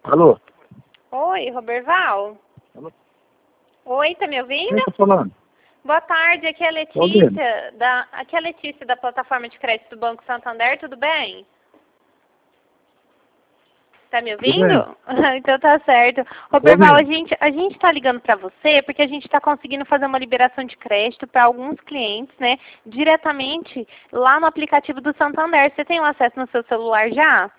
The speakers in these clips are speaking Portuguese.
Alô? Oi, Roberval? Alô? Oi, tá me Quem ouvindo? tá falando? Boa tarde, aqui é a Tô ouvindo. aqui é a Letícia da plataforma de crédito do Banco Santander, tudo bem? Tá me Tudo bem? ouvindo? Então tá certo. Tô Roberval, ouvindo. a gente tá ligando pra você porque a gente tá conseguindo fazer uma liberação de crédito para alguns clientes, né, diretamente lá no aplicativo do Santander. Você tem o acesso no seu celular já?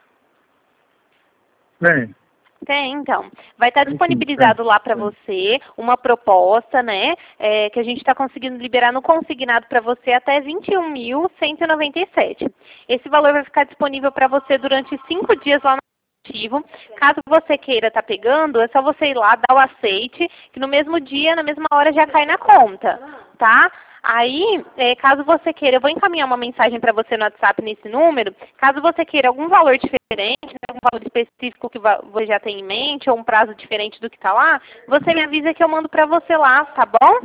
Bem, Tem, então. Vai estar enfim, tem. disponibilizado lá para Tem. você uma proposta, né, que a gente está conseguindo liberar no consignado para você até 21.197. Esse valor vai ficar disponível para você durante 5 dias lá no aplicativo. Caso você queira estar pegando, é só você ir lá, dar o aceite, que no mesmo dia, na mesma hora já cai na conta, tá? Aí, caso você queira, eu vou encaminhar uma mensagem para você no WhatsApp nesse número. Caso você queira algum valor diferente, né, algum valor específico que você já tem em mente, ou um prazo diferente do que está lá, você me avisa que eu mando para você lá, tá bom?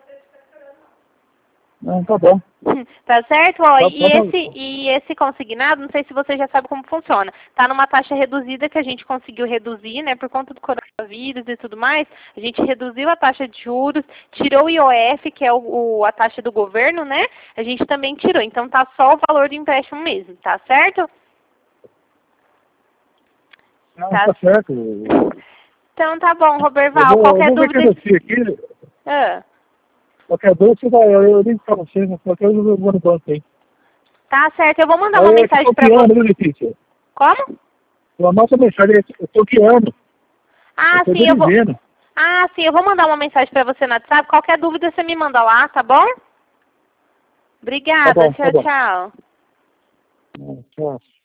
Não, tá bom. Tá certo? Ó, Tá, e esse consignado, não sei se você já sabe como funciona. Tá numa taxa reduzida que a gente conseguiu reduzir, né, por conta do coronavírus e tudo mais. A gente reduziu a taxa de juros, tirou o IOF, que é a taxa do governo, né? A gente também tirou. Então tá só o valor do empréstimo mesmo, tá certo? não, Tá. tá certo. Então tá bom, Eu Roberval. vou, eu Qualquer vou ver com dúvida. você aqui. Ah, Qualquer dúvida, eu ligo pra você. Qualquer coisa eu vou no banco aí. tá certo. Eu vou mandar uma Eu te mensagem tô pra guiando, você. viu, Letícia? Como? Eu anoto a mensagem, eu tô guiando. Eu Ah, tô sim, eu vou. dirigindo. Ah, sim, eu vou mandar uma mensagem para você no WhatsApp. Qualquer dúvida você me manda lá, tá bom? Tá Obrigada, bom, tá tchau, bom. tchau. Tchau.